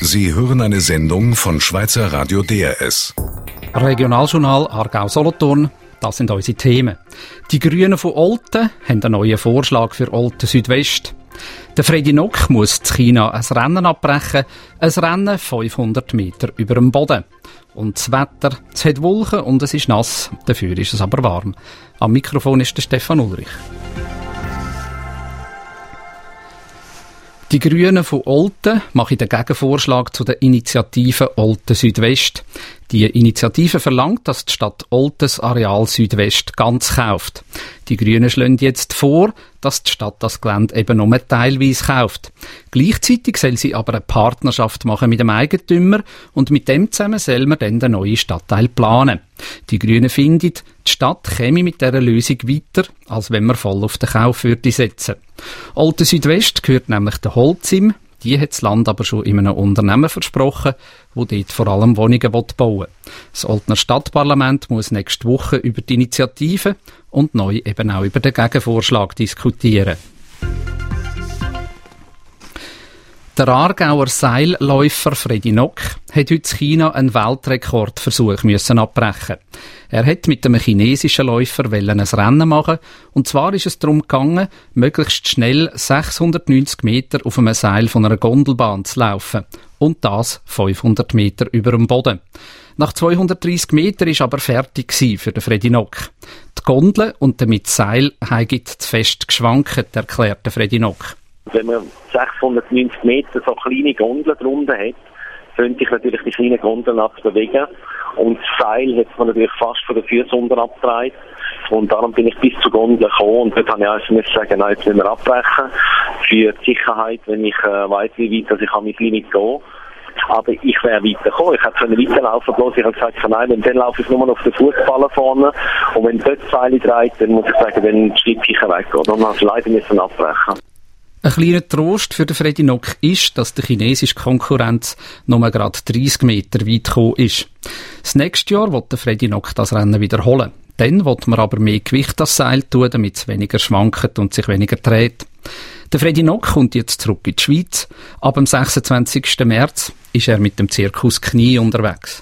Sie hören eine Sendung von Schweizer Radio DRS. Regionaljournal Aargau-Solothurn, das sind unsere Themen. Die Grünen von Olten haben einen neuen Vorschlag für Olten Südwest. Der Fredi Nock muss in China ein Rennen abbrechen, ein Rennen 500 Meter über dem Boden. Und das Wetter, es hat Wolken und es ist nass, dafür ist es aber warm. Am Mikrofon ist der Stefan Ulrich. Die Grünen von Olten machen den Gegenvorschlag zu der Initiative Olten Südwest. Die Initiative verlangt, dass die Stadt Olten das Areal Südwest ganz kauft. Die Grünen schlagen jetzt vor, dass die Stadt das Gelände eben nur teilweise kauft. Gleichzeitig soll sie aber eine Partnerschaft machen mit dem Eigentümer und mit dem zusammen soll man dann den neuen Stadtteil planen. Die Grünen finden, die Stadt käme mit dieser Lösung weiter, als wenn man voll auf den Kauf würde setzen. Olten Südwest gehört nämlich der Holcim. Die hat das Land aber schon in einem Unternehmen versprochen, das dort vor allem Wohnungen bauen will. Das Oltener Stadtparlament muss nächste Woche über die Initiative und neu eben auch über den Gegenvorschlag diskutieren. Der Aargauer Seilläufer Fredi Nock hat heute in China einen Weltrekordversuch abbrechen. Er hat mit einem chinesischen Läufer ein Rennen machen und zwar ist es darum gegangen, möglichst schnell 690 Meter auf einem Seil von einer Gondelbahn zu laufen und das 500 Meter über dem Boden. Nach 230 Metern war aber fertig für den Fredi Nock. Die Gondel und damit das Seil haben zu fest geschwankt, erklärte Fredi Nock. Wenn man 690 Meter so kleine Gondeln drunter hat, könnte ich natürlich die kleinen Gondeln bewegen. Und das Seil hat man natürlich fast von den Füßen unten abgedreht. Und darum bin ich bis zur Gondel gekommen. Und dort habe ich einfach sagen, nein, jetzt müssen wir abbrechen. Für die Sicherheit, wenn ich weiss, wie weit ich mein Limit gehe. Aber ich wäre weitergekommen. Ich hätte weiterlaufen, bloß ich habe gesagt, nein, dann laufe ich nur noch auf den Fußballen vorne. Und wenn dort das Seil dreht, dann muss ich sagen, dann schreibe ich weg. Und dann habe ich leider abbrechen. Ein kleiner Trost für den Fredi Nock ist, dass der chinesische Konkurrenz nur gerade 30 Meter weit gekommen ist. Das nächste Jahr will der Fredi Nock das Rennen wiederholen. Dann will man aber mehr Gewicht das Seil tun, damit es weniger schwankt und sich weniger dreht. Der Fredi Nock kommt jetzt zurück in die Schweiz. Ab dem 26. März ist er mit dem Zirkus Knie unterwegs.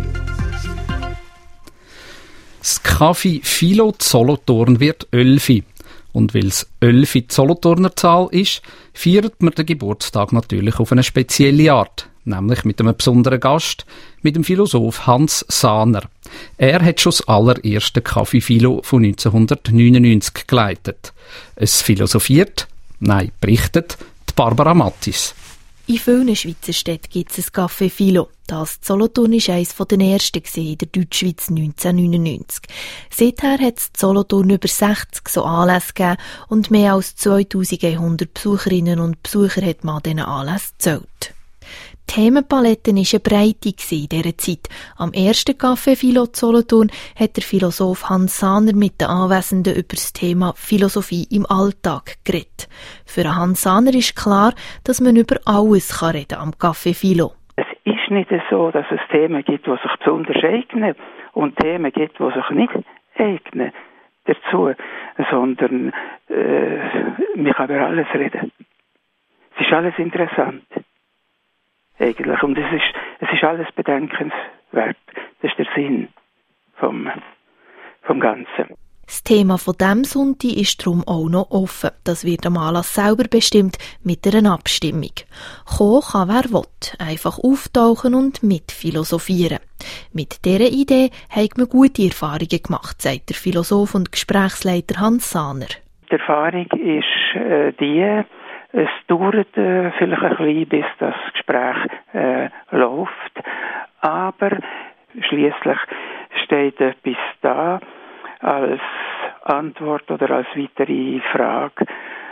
Das Café Philo Solothurn wird 11. Und weil es 11 die Solothurner Zahl ist, feiert man den Geburtstag natürlich auf eine spezielle Art. Nämlich mit einem besonderen Gast, mit dem Philosoph Hans Sahner. Er hat schon das allererste Café Philo von 1999 geleitet. Es philosophiert, nein, berichtet, die Barbara Mattis. In vielen Schweizer Städten gibt es ein Café Philo. Das Solothurn war eines der ersten in der Deutschschweiz 1999. Seither hat es Solothurn über 60 so Anlässe gegeben und mehr als 2100 Besucherinnen und Besucher hat man an diesen Anlässen gezählt. Die Themenpalette war eine Breite in dieser Zeit. Am ersten Café Philo Solothurn hat der Philosoph Hans Sahner mit den Anwesenden über das Thema Philosophie im Alltag geredet. Für Hans Sahner ist klar, dass man über alles reden kann am Café Philo. Es ist nicht so, dass es Themen gibt, die sich besonders eignen und Themen gibt, die sich nicht eignen dazu, sondern man kann über alles reden. Es ist alles interessant. Eigentlich. Und es ist alles bedenkenswert. Das ist der Sinn vom Ganzen. Das Thema von diesem Sonntag ist darum auch noch offen. Das wird am Anlass selber bestimmt mit einer Abstimmung. Kommen kann wer will, einfach auftauchen und mitphilosophieren. Mit dieser Idee hat man gute Erfahrungen gemacht, sagt der Philosoph und Gesprächsleiter Hans Sahner. Die Erfahrung ist die, es dauert vielleicht ein bisschen, bis das Gespräch läuft, aber schliesslich steht etwas da als Antwort oder als weitere Frage,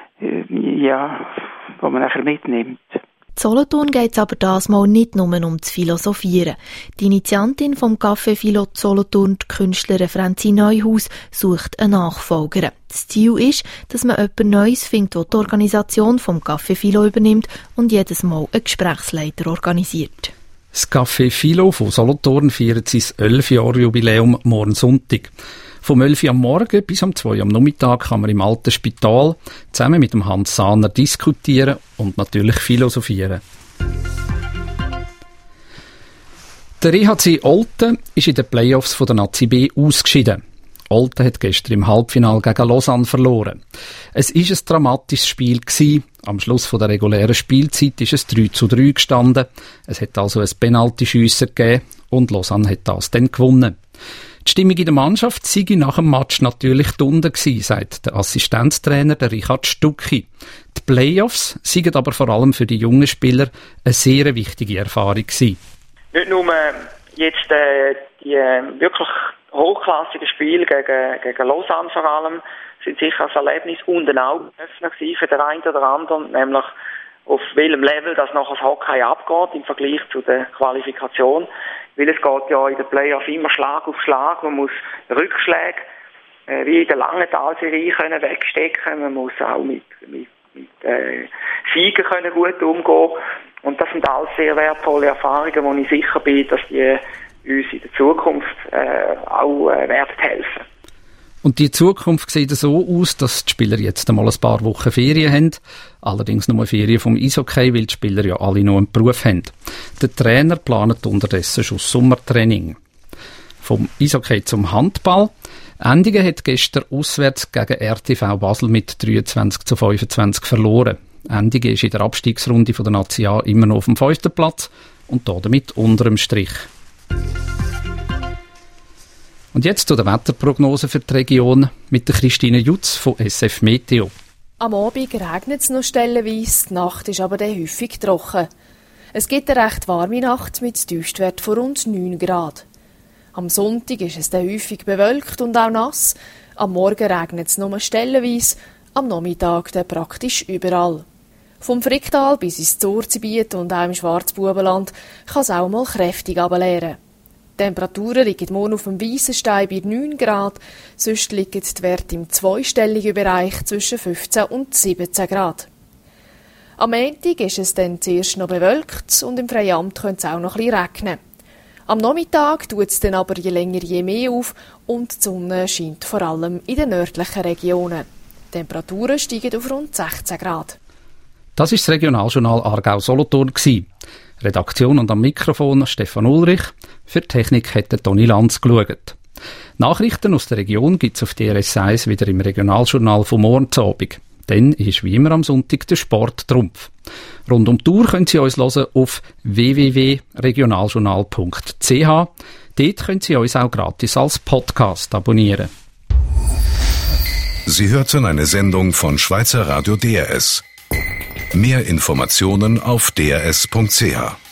wo man nachher mitnimmt. In Solothurn geht es aber das mal nicht nur um das Philosophieren. Die Initiantin vom Café Philo Solothurn, die Künstlerin Franzi Neuhaus, sucht eine Nachfolgerin. Das Ziel ist, dass man jemand Neues findet, der die Organisation vom Café Philo übernimmt und jedes Mal einen Gesprächsleiter organisiert. Das Café Philo von Solothurn feiert sein 11-Jahr-Jubiläum morgen Sonntag. Vom 11 Uhr am Morgen bis um 2 Uhr am Nachmittag kann man im alten Spital zusammen mit dem Hans Sahner diskutieren und natürlich philosophieren. Der EHC Olten ist in den Playoffs von der Nazi B ausgeschieden. Olten hat gestern im Halbfinale gegen Lausanne verloren. Es war ein dramatisches Spiel gewesen. Am Schluss der regulären Spielzeit ist es 3:3 gestanden. Es hat also ein Penaltyschiessen gegeben und Lausanne hat das dann gewonnen. Die Stimmung in der Mannschaft sei nach dem Match natürlich unten gewesen, sagt der Assistenztrainer der Richard Stucki. Die Playoffs seien aber vor allem für die jungen Spieler eine sehr wichtige Erfahrung gewesen. Nicht nur jetzt die wirklich hochklassigen Spiele gegen Lausanne vor allem sind sicher ein Erlebnis und ein Augenöffner für den einen oder anderen, nämlich auf welchem Level das nachher das Hockey abgeht im Vergleich zu der Qualifikation. Weil es geht ja in den Playoffs immer Schlag auf Schlag. Man muss Rückschläge wie in der langen Talserie können wegstecken. Man muss auch mit Siegen können gut umgehen. Und das sind alles sehr wertvolle Erfahrungen, wo ich sicher bin, dass die uns in der Zukunft auch werden helfen. Und die Zukunft sieht so aus, dass die Spieler jetzt einmal ein paar Wochen Ferien haben. Allerdings nur Ferien vom Eishockey, weil die Spieler ja alle noch einen Beruf haben. Der Trainer plant unterdessen schon Sommertraining. Vom Eishockey zum Handball. Endigen hat gestern auswärts gegen RTV Basel mit 23:25 verloren. Endigen ist in der Abstiegsrunde von der Nazi A immer noch auf dem 5. Platz und damit unter dem Strich. Und jetzt zu der Wetterprognose für die Region mit der Christine Jutz von SF Meteo. Am Abend regnet es noch stellenweise, die Nacht ist aber dann häufig trocken. Es gibt eine recht warme Nacht mit Tiefstwert von rund 9 Grad. Am Sonntag ist es dann häufig bewölkt und auch nass. Am Morgen regnet es nur stellenweise, am Nachmittag dann praktisch überall. Vom Fricktal bis ins Zorzgebiet und auch im Schwarzbubenland kann es auch mal kräftig runterleeren. Die Temperaturen liegen morgen auf dem Weissenstein bei 9 Grad, sonst liegen die Werte im zweistelligen Bereich zwischen 15 und 17 Grad. Am Montag ist es dann zuerst noch bewölkt und im Freiamt könnte es auch noch ein bisschen regnen. Am Nachmittag tut es dann aber je länger je mehr auf und die Sonne scheint vor allem in den nördlichen Regionen. Die Temperaturen steigen auf rund 16 Grad. Das ist das Regionaljournal Aargau-Solothurn gewesen. Redaktion und am Mikrofon Stefan Ulrich. Für die Technik hat Toni Lanz geschaut. Nachrichten aus der Region gibt es auf DRS1 wieder im Regionaljournal vom morgen zu Abend. Dann ist wie immer am Sonntag der Sporttrumpf. Rund um die Uhr können Sie uns hören auf www.regionaljournal.ch. Dort können Sie uns auch gratis als Podcast abonnieren. Sie hörten eine Sendung von Schweizer Radio DRS. Mehr Informationen auf drs.ch.